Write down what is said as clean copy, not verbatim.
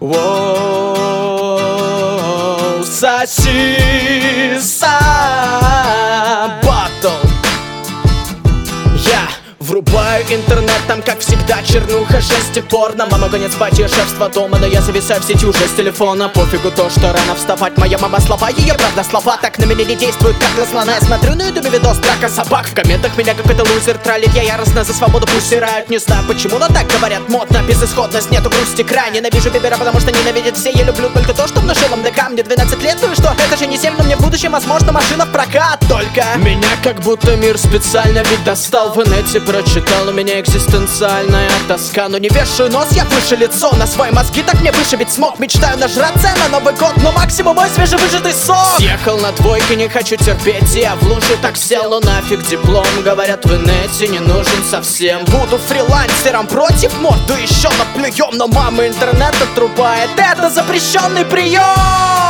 Воу, сосиса батл. Я врубаю интернет, там как всегда чернуха, жесть и порно. Мама гонит спать, ее шефство дома, но я зависаю в сети уже с телефона. Пофигу то, что рано вставать, моя мама слова, ее правда слова так на меня не действуют, как на слона. Я смотрю на ютубе видос драка собак, в комментах меня какой-то лузер троллит. Я яростно за свободу пустирают, не знаю почему, но так говорят модно. Безысходность, нету грусти, край. Ненавижу Бибера, потому что ненавидят все. Я люблю только то, что внушил МДК. Мне 12 лет, ну и что? Это же не 7, но мне в будущем возможно машина в прокат. Только меня как будто мир специально ведь достал. В инете прочитал, у меня экзистенциальная тоска. Но не вешаю нос, я выше лицо. На свои мозги так мне выше ведь смог. Мечтаю нажраться на Новый год, но максимум мой свежевыжатый сок. Съехал на двойке, не хочу терпеть. Я в лужу так сел, но нафиг диплом. Говорят, в инете не нужен совсем. Буду фрилансером против морду еще наплюем. Но мама интернет отрубает, это запрещенный прием.